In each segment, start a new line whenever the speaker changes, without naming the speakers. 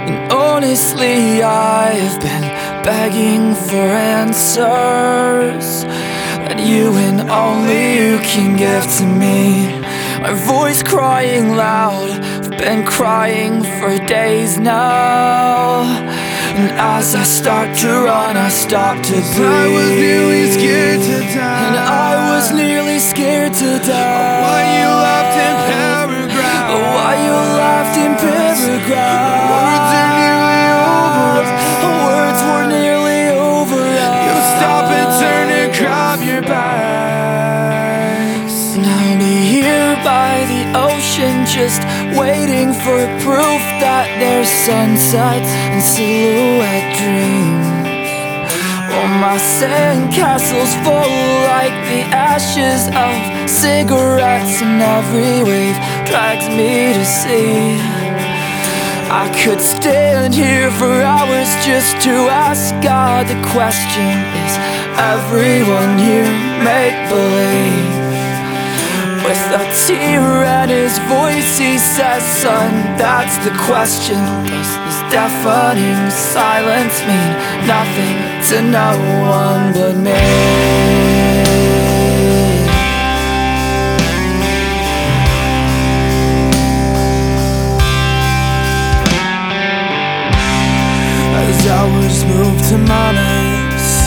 Honestly, I've been begging for answers that you and only you can give to me. My voice crying loud, I've been crying for days now. And as I start to run, I stop to breathe.
I was nearly scared to die.
And I was nearly scared to die.
Why you laughed in paragraphs?
Why you laughed in paragraphs?
Words are nearly over.
Words were nearly over.
You stop and turn and grab your bags.
And I'll be here by the ocean, just waiting for proof that there's sunsets and silhouette dreams. Oh, my sandcastles full like the ashes of cigarettes, and every wave drags me to sea. I could stand here for hours just to ask God the question: is everyone here make-believe? With a tear at his voice, he says, son, that's the question. Does this deafening silence mean nothing to no one but me?
As hours move to moments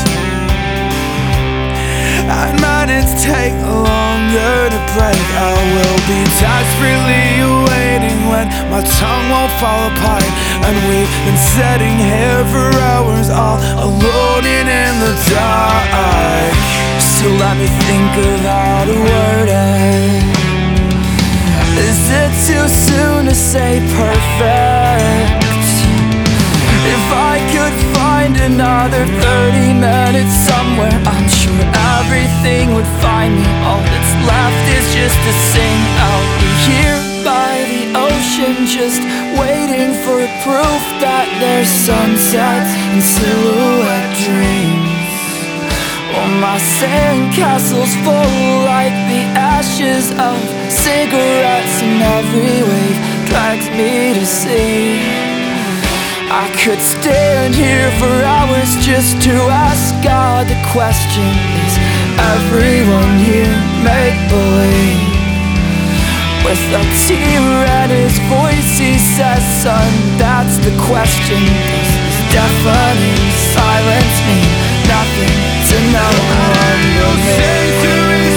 and minutes take longer to break, I will be desperately waiting when my tongue won't fall apart. And we've been sitting here for hours, all alone and in the dark.
So let me think of how to word it. Is it too soon to say perfect? If I could find another 30 minutes somewhere, I'm sure everything would find me. All that's left is just to sing. I'll be here by the ocean, just waiting for proof that there's sunsets and silhouette dreams. Oh, my sandcastles full like the ashes of cigarettes, and every wave drags me to sea. I could stand here for hours just to ask God the question: is everyone here make-believe? With a tear at his voice, he says, son, that's the question. Does this deafening silence mean nothing to no one but me?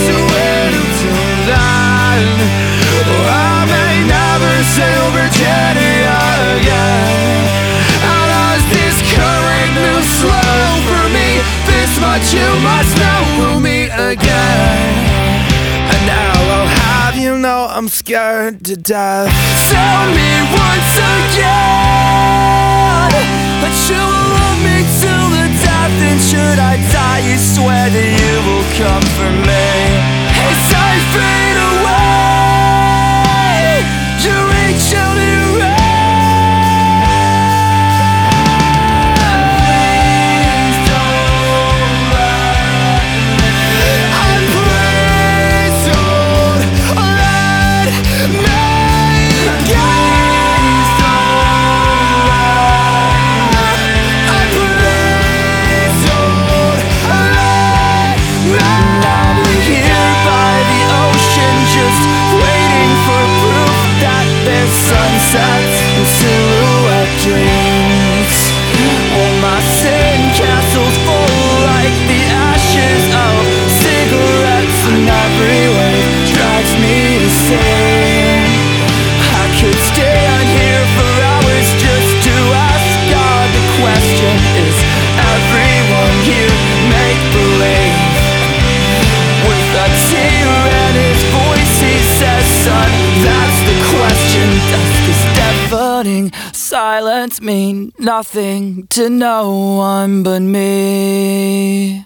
I may never sail Virginia again. But you must know we'll meet again. And now I'll have you know I'm scared to death.
Tell me once again that you will love me till the death. And should I die, you swear that you will come for me. As I fade away, you reach out and sunsets and silhouette dreams. All my sandcastles full like the ashes of cigarettes, and every wave drags me to sea. I could stand here for hours just to ask God the question: is everyone here make-believe? With a tear in his voice, he says, son, that's the question. Does this deafening silence mean nothing to no one but me?